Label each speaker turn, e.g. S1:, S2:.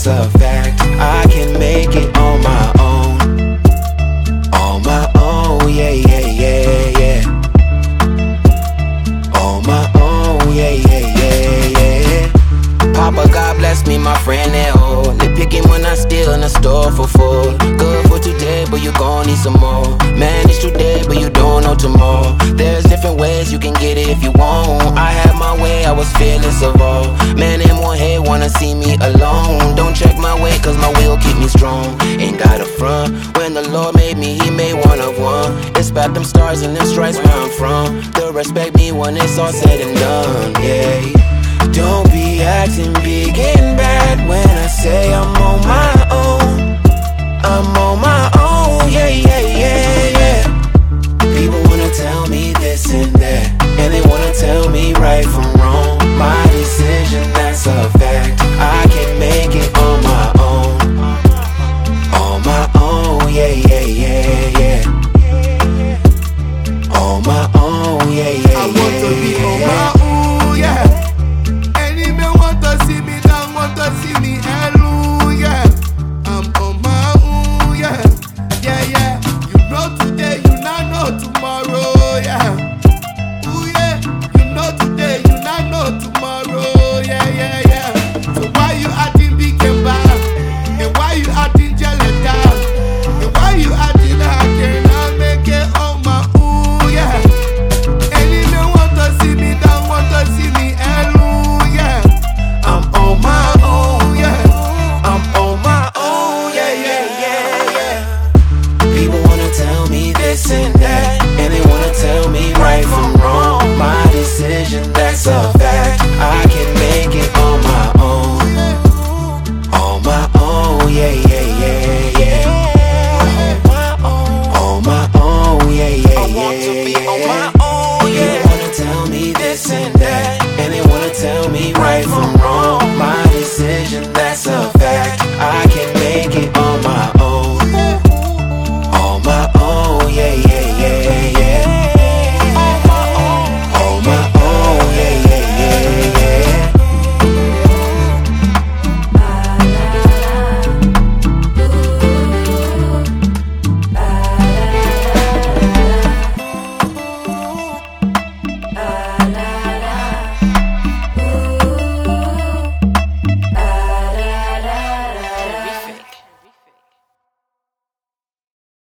S1: that's a fact. I can make it on my own. On my own, yeah, yeah, yeah, yeah. On my own, yeah, yeah, yeah, yeah. Papa, God bless me, my friend at home. Nitpicking when I steal in the store for food. Good for today, but you gon' need some more. Man, it's today, but you don't know tomorrow. There's different ways you can get it if you want. I had my way, I was fearless of all. Man in one head wanna see me alone. Don't check my weight, cause my will keep me strong. Ain't got a front. When the Lord made me, he made one of one. It's about them stars and them stripes where I'm from. They'll respect me when it's all said and done, yeah. Don't be acting big